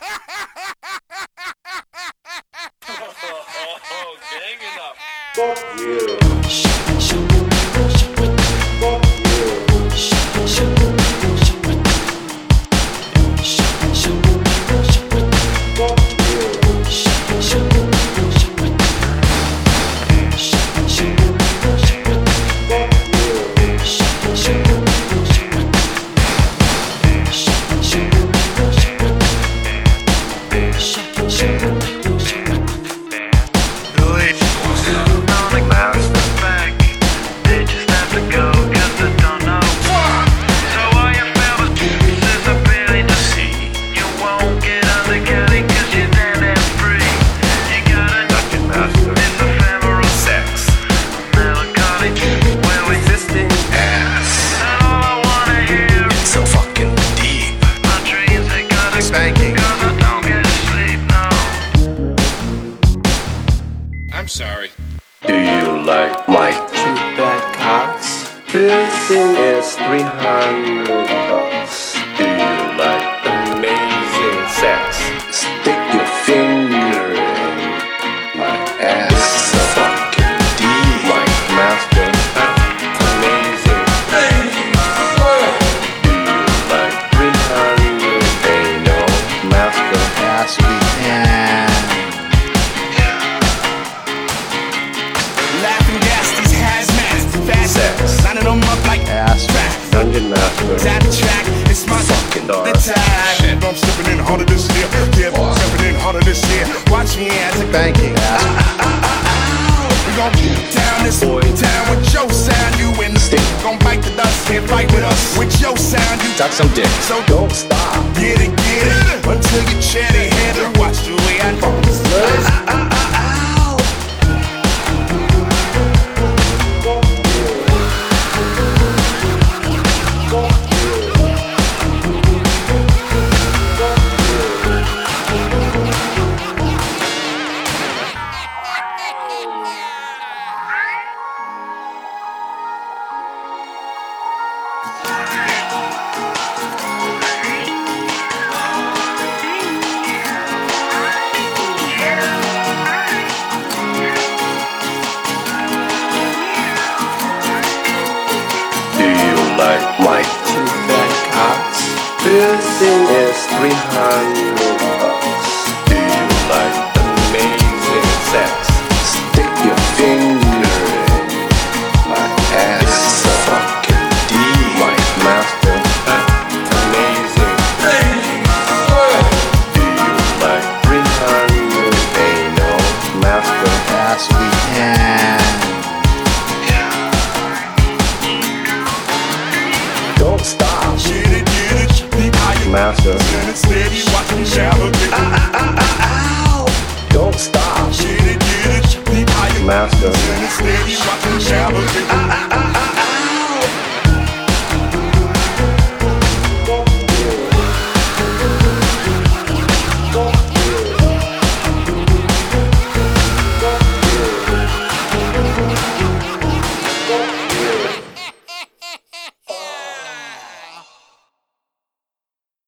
Gang up. Fuck you. I'm sorry. Do you like my two bad cocks? This thing is $300. Do you like amazing sex? Stick your finger in my ass. So fucking deep. My master. Amazing. Do you like 300? Ain't no master. Yes, we can. Laughing gas, these hazmats, fast Sex. lining them up like Ass. track. Dungeon master. Down the track, it's my Fucking the dark. time. I'm stepping in harder this year. Yeah, I'm stepping in harder this year. Watch me as I Banking. Ass. we gon' get down this Boy. town with your sound. You in the stick, gon' bite the dust, can't fight with us. With your sound, you Suck some dick. so Don't stop. get it, until you chatty header. Watch the way I Do you like my two bad cocks? This thing is $300. Do you like amazing sex? Stick your finger in my ass. So fucking deep. My master. Amazing. Do you like 300? Ain't no master. Yes, we can. Don't stop. get it, deep how you Master. turn it steady, watch me shower. Don't stop. Get it, deep how you Master. turn it steady, watch me shower.